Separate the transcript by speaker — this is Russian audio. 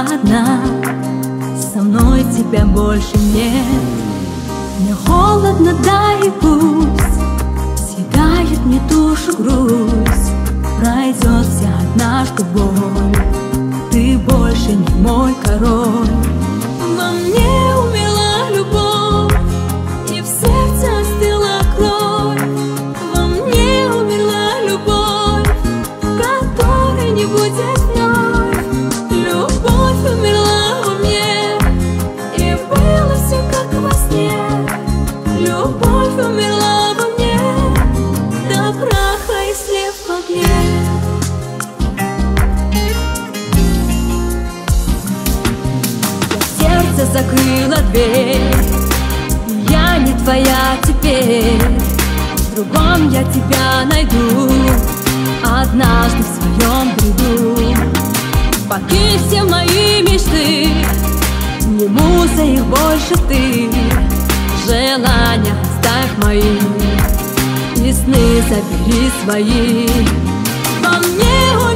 Speaker 1: одна, со мной тебя больше нет. Мне холодно, да и пусть съедает мне душу грусть. Пройдет вся однажды боль, ты больше не мой король. Во мне умерла любовь, и в сердце остыла кровь. Во мне умерла любовь, которой не будет вновь. Любовь умерла во мне, и было все как во сне. Любовь умерла во мне, до праха и слив в огне. Закрыла дверь, я не твоя теперь. В другом я тебя найду однажды в своем бреду. Покинь все мои мечты, не муза их больше ты. Желания оставь мои, и сны забери свои. Во мне